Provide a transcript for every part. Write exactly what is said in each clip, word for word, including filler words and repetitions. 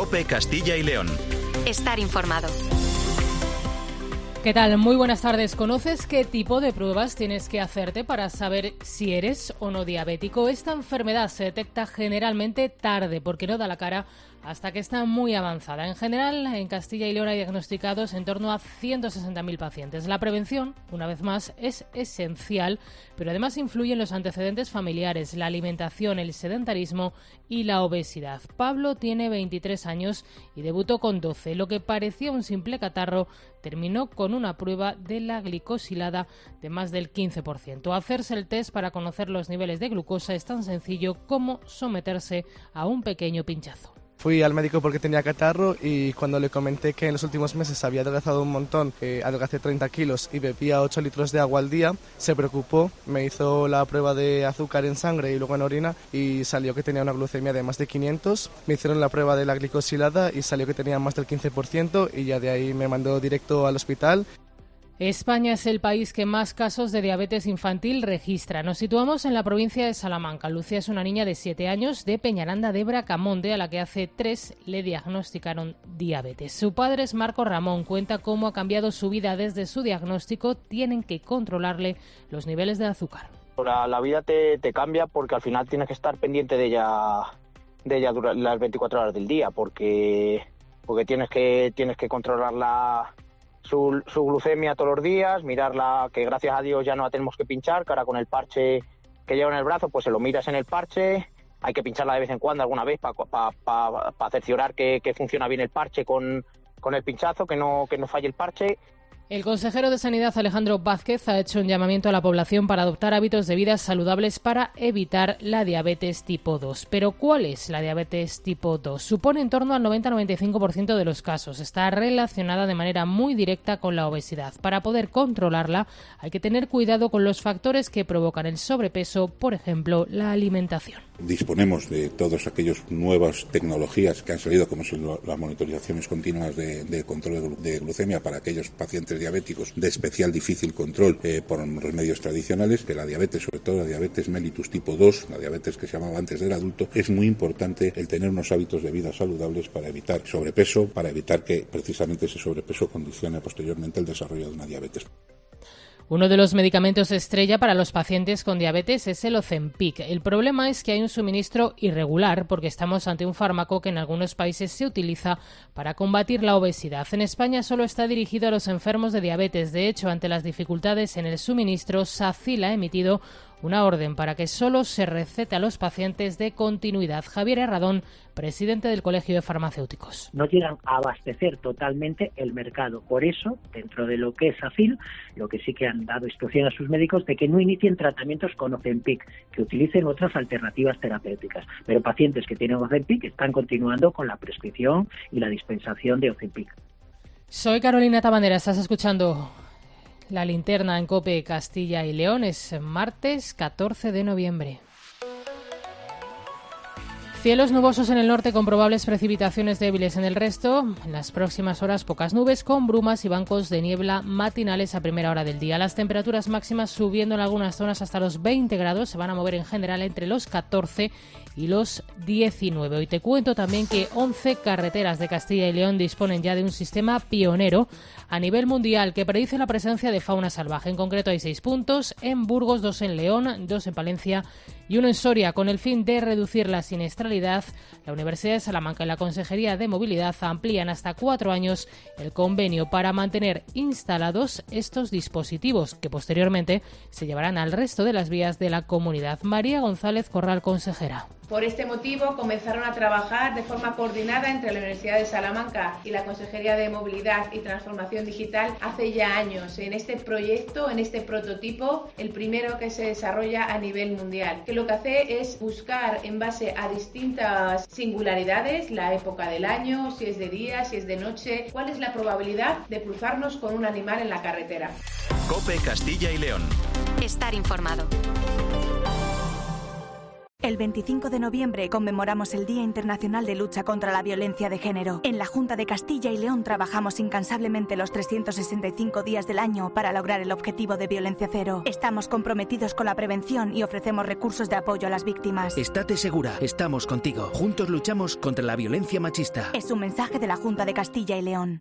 COPE Castilla y León. Estar informado. ¿Qué tal? Muy buenas tardes. ¿Conoces qué tipo de pruebas tienes que hacerte para saber si eres o no diabético? Esta enfermedad se detecta generalmente tarde porque no da la cara hasta que está muy avanzada. En general, en Castilla y León hay diagnosticados en torno a ciento sesenta mil pacientes. La prevención, una vez más, es esencial, pero además influyen los antecedentes familiares, la alimentación, el sedentarismo y la obesidad. Pablo tiene veintitrés años y debutó con doce. Lo que parecía un simple catarro terminó con una prueba de la glicosilada de más del quince por ciento. Hacerse el test para conocer los niveles de glucosa es tan sencillo como someterse a un pequeño pinchazo. Fui al médico porque tenía catarro y cuando le comenté que en los últimos meses había adelgazado un montón, eh, adelgacé treinta kilos y bebía ocho litros de agua al día, se preocupó, me hizo la prueba de azúcar en sangre y luego en orina y salió que tenía una glucemia de más de quinientos. Me hicieron la prueba de la glicosilada y salió que tenía más del quince por ciento y ya de ahí me mandó directo al hospital. España es el país que más casos de diabetes infantil registra. Nos situamos en la provincia de Salamanca. Lucía es una niña de siete años de Peñaranda de Bracamonte a la que hace tres le diagnosticaron diabetes. Su padre es Marco Ramón. Cuenta cómo ha cambiado su vida desde su diagnóstico. Tienen que controlarle los niveles de azúcar. La, la vida te, te cambia porque al final tienes que estar pendiente de ella, de ella durante las veinticuatro horas del día porque, porque tienes que, tienes que controlarla. Su, su glucemia todos los días, mirarla, que gracias a Dios ya no la tenemos que pinchar, que ahora con el parche que lleva en el brazo, pues se lo miras en el parche, hay que pincharla de vez en cuando, alguna vez, para pa, pa, pa cerciorar que, que funciona bien el parche con, con el pinchazo, que no, que no falle el parche. El consejero de Sanidad, Alejandro Vázquez, ha hecho un llamamiento a la población para adoptar hábitos de vida saludables para evitar la diabetes tipo dos. Pero ¿cuál es la diabetes tipo dos? Supone en torno al noventa a noventa y cinco por ciento de los casos. Está relacionada de manera muy directa con la obesidad. Para poder controlarla hay que tener cuidado con los factores que provocan el sobrepeso, por ejemplo, la alimentación. Disponemos de todas aquellas nuevas tecnologías que han salido, como son las monitorizaciones continuas de, de control de glucemia para aquellos pacientes diabéticos de especial difícil control eh, por los medios tradicionales, que la diabetes, sobre todo la diabetes mellitus tipo dos, la diabetes que se llamaba antes del adulto, es muy importante el tener unos hábitos de vida saludables para evitar sobrepeso, para evitar que precisamente ese sobrepeso condicione posteriormente el desarrollo de una diabetes. Uno de los medicamentos estrella para los pacientes con diabetes es el Ozempic. El problema es que hay un suministro irregular porque estamos ante un fármaco que en algunos países se utiliza para combatir la obesidad. En España solo está dirigido a los enfermos de diabetes. De hecho, ante las dificultades en el suministro, SACIL ha emitido una orden para que solo se recete a los pacientes de continuidad. Javier Herradón, presidente del Colegio de Farmacéuticos. No llegan a abastecer totalmente el mercado. Por eso, dentro de lo que es SACIL, lo que sí que han dado instrucción a sus médicos de que no inicien tratamientos con Ozempic, que utilicen otras alternativas terapéuticas. Pero pacientes que tienen Ozempic están continuando con la prescripción y la dispensación de Ozempic. Soy Carolina Tabandera, estás escuchando La Linterna en COPE Castilla y León. Es martes catorce de noviembre. Cielos nubosos en el norte con probables precipitaciones débiles en el resto. En las próximas horas pocas nubes con brumas y bancos de niebla matinales a primera hora del día. Las temperaturas máximas subiendo en algunas zonas hasta los veinte grados. Se van a mover en general entre los catorce y los diecinueve. Hoy te cuento también que once carreteras de Castilla y León disponen ya de un sistema pionero a nivel mundial que predice la presencia de fauna salvaje. En concreto hay seis puntos en Burgos, dos en León, dos en Palencia y uno en Soria. Con el fin de reducir la siniestralidad, la Universidad de Salamanca y la Consejería de Movilidad amplían hasta cuatro años el convenio para mantener instalados estos dispositivos que posteriormente se llevarán al resto de las vías de la comunidad. María González Corral, consejera. Por este motivo comenzaron a trabajar de forma coordinada entre la Universidad de Salamanca y la Consejería de Movilidad y Transformación Digital hace ya años en este proyecto, en este prototipo, el primero que se desarrolla a nivel mundial, que lo que hace es buscar en base a distintas singularidades, la época del año, si es de día, si es de noche, cuál es la probabilidad de cruzarnos con un animal en la carretera. COPE Castilla y León. Estar informado. El veinticinco de noviembre conmemoramos el Día Internacional de Lucha contra la Violencia de Género. En la Junta de Castilla y León trabajamos incansablemente los trescientos sesenta y cinco días del año para lograr el objetivo de violencia cero. Estamos comprometidos con la prevención y ofrecemos recursos de apoyo a las víctimas. Estate segura, estamos contigo. Juntos luchamos contra la violencia machista. Es un mensaje de la Junta de Castilla y León.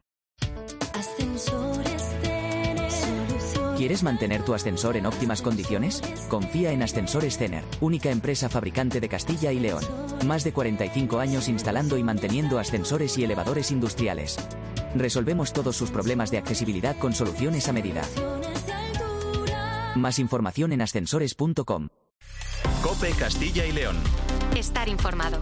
¿Quieres mantener tu ascensor en óptimas condiciones? Confía en Ascensores Cener, única empresa fabricante de Castilla y León. Más de cuarenta y cinco años instalando y manteniendo ascensores y elevadores industriales. Resolvemos todos sus problemas de accesibilidad con soluciones a medida. Más información en ascensores punto com. COPE Castilla y León. Estar informado.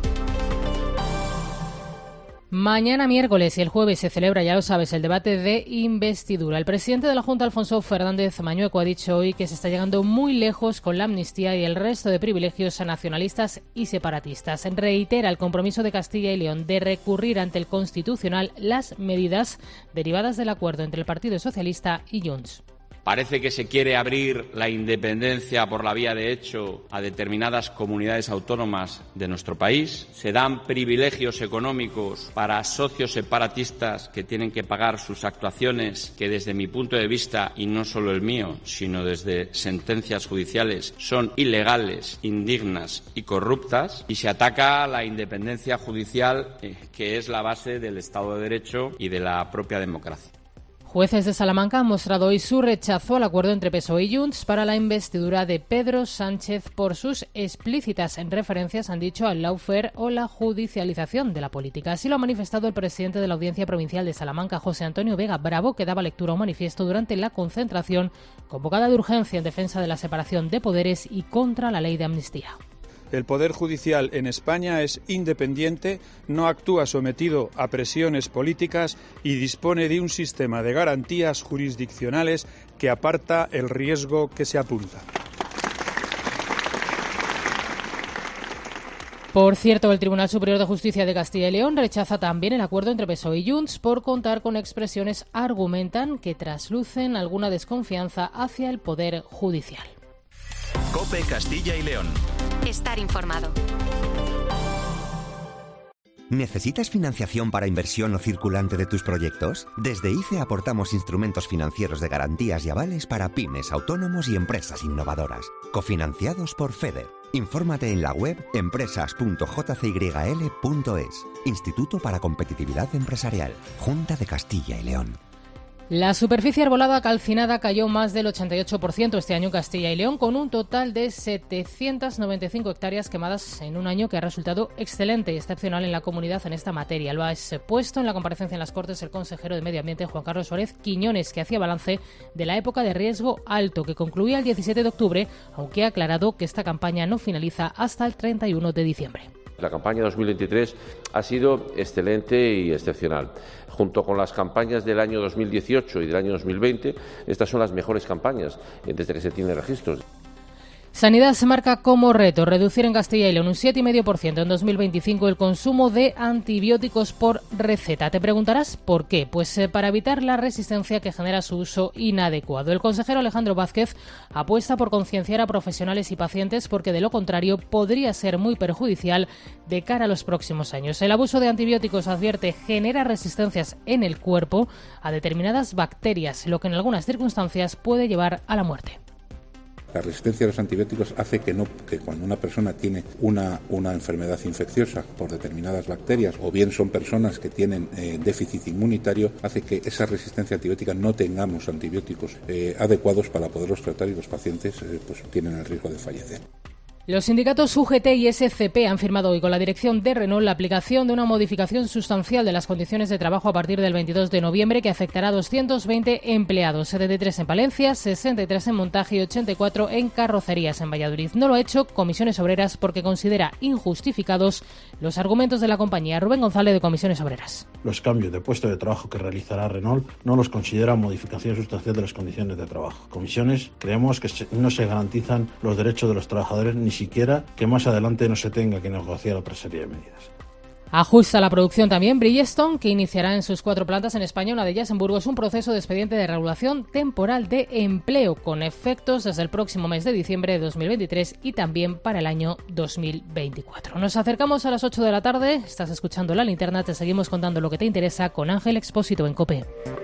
Mañana miércoles y el jueves se celebra, ya lo sabes, el debate de investidura. El presidente de la Junta, Alfonso Fernández Mañueco, ha dicho hoy que se está llegando muy lejos con la amnistía y el resto de privilegios a nacionalistas y separatistas. Reitera el compromiso de Castilla y León de recurrir ante el Constitucional las medidas derivadas del acuerdo entre el Partido Socialista y Junts. Parece que se quiere abrir la independencia por la vía de hecho a determinadas comunidades autónomas de nuestro país. Se dan privilegios económicos para socios separatistas que tienen que pagar sus actuaciones que desde mi punto de vista, y no solo el mío, sino desde sentencias judiciales, son ilegales, indignas y corruptas. Y se ataca la independencia judicial, eh, que es la base del Estado de Derecho y de la propia democracia. Jueces de Salamanca han mostrado hoy su rechazo al acuerdo entre P S O E y Junts para la investidura de Pedro Sánchez por sus explícitas referencias, han dicho, al lawfare o la judicialización de la política. Así lo ha manifestado el presidente de la Audiencia Provincial de Salamanca, José Antonio Vega Bravo, que daba lectura a un manifiesto durante la concentración convocada de urgencia en defensa de la separación de poderes y contra la ley de amnistía. El Poder Judicial en España es independiente, no actúa sometido a presiones políticas y dispone de un sistema de garantías jurisdiccionales que aparta el riesgo que se apunta. Por cierto, el Tribunal Superior de Justicia de Castilla y León rechaza también el acuerdo entre P S O E y Junts por contar con expresiones, argumentan, que traslucen alguna desconfianza hacia el Poder Judicial. COPE Castilla y León. Estar informado. ¿Necesitas financiación para inversión o circulante de tus proyectos? Desde I C E aportamos instrumentos financieros de garantías y avales para pymes, autónomos y empresas innovadoras, cofinanciados por FEDER. Infórmate en la web empresas punto j c y l punto es. Instituto para Competitividad Empresarial, Junta de Castilla y León. La superficie arbolada calcinada cayó más del ochenta y ocho por ciento este año en Castilla y León, con un total de setecientas noventa y cinco hectáreas quemadas en un año que ha resultado excelente y excepcional en la comunidad en esta materia. Lo ha expuesto en la comparecencia en las Cortes el consejero de Medio Ambiente, Juan Carlos Suárez Quiñones, que hacía balance de la época de riesgo alto, que concluía el diecisiete de octubre, aunque ha aclarado que esta campaña no finaliza hasta el treinta y uno de diciembre. La campaña dos mil veintitrés ha sido excelente y excepcional. Junto con las campañas del año dos mil dieciocho y del año dos mil veinte, estas son las mejores campañas desde que se tienen registros. Sanidad se marca como reto reducir en Castilla y León un siete coma cinco por ciento en dos mil veinticinco el consumo de antibióticos por receta. Te preguntarás por qué. Pues eh, para evitar la resistencia que genera su uso inadecuado. El consejero Alejandro Vázquez apuesta por concienciar a profesionales y pacientes, porque de lo contrario podría ser muy perjudicial de cara a los próximos años. El abuso de antibióticos, advierte, genera resistencias en el cuerpo a determinadas bacterias, lo que en algunas circunstancias puede llevar a la muerte. La resistencia a los antibióticos hace que, no, que cuando una persona tiene una, una enfermedad infecciosa por determinadas bacterias, o bien son personas que tienen eh, déficit inmunitario, hace que esa resistencia antibiótica no tengamos antibióticos eh, adecuados para poderlos tratar, y los pacientes eh, pues, tienen el riesgo de fallecer. Los sindicatos U G T y S C P han firmado hoy con la dirección de Renault la aplicación de una modificación sustancial de las condiciones de trabajo a partir del veintidós de noviembre que afectará a doscientos veinte empleados, setenta y tres en Palencia, sesenta y tres en montaje y ochenta y cuatro en carrocerías en Valladolid. No lo ha hecho Comisiones Obreras porque considera injustificados los argumentos de la compañía. Rubén González, de Comisiones Obreras. Los cambios de puesto de trabajo que realizará Renault no los considera modificación sustancial de las condiciones de trabajo. Comisiones, creemos que no se garantizan los derechos de los trabajadores, ni siquiera que más adelante no se tenga que negociar otra serie de medidas. Ajusta la producción también Bridgestone, que iniciará en sus cuatro plantas en España, una de ellas en Burgos, un proceso de expediente de regulación temporal de empleo con efectos desde el próximo mes de diciembre de dos mil veintitrés y también para el año dos mil veinticuatro. Nos acercamos a las ocho de la tarde, estás escuchando La Linterna, te seguimos contando lo que te interesa con Ángel Expósito en COPE.